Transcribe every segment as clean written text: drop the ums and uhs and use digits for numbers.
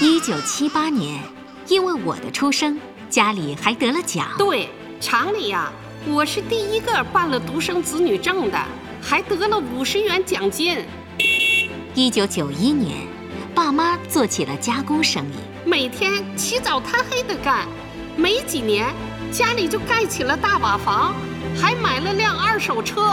1978年，因为我的出生，家里还得了奖。 对，厂里呀，我是第一个办了独生子女证的，还得了50元奖金。 1991年，爸妈做起了加工生意， 每天起早贪黑的干，没几年家里就盖起了大瓦房，还买了辆2手车。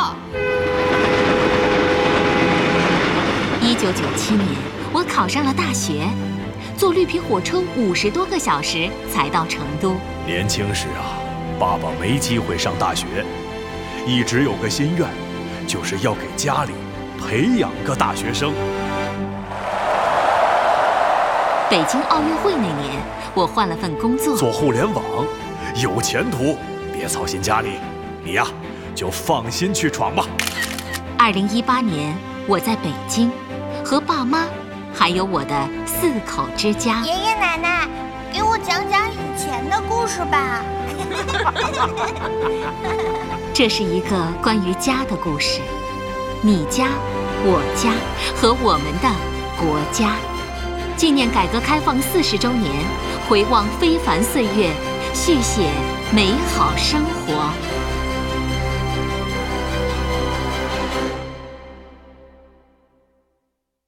1997年，我考上了大学，坐绿皮火车50多个小时才到成都。 年轻时啊，爸爸没机会上大学，一直有个心愿，就是要给家里培养个大学生。 北京奥运会那年，我换了份工作， 做互联网，有前途，别操心家里，你呀就放心去闯吧。 2018年，我在北京，和爸妈，还有我的4口之家。 爷爷奶奶，给我讲讲以前的故事吧。 这是一个关于家的故事，你家、我家和我们的国家。纪念改革开放40周年，回望非凡岁月，续写美好生活。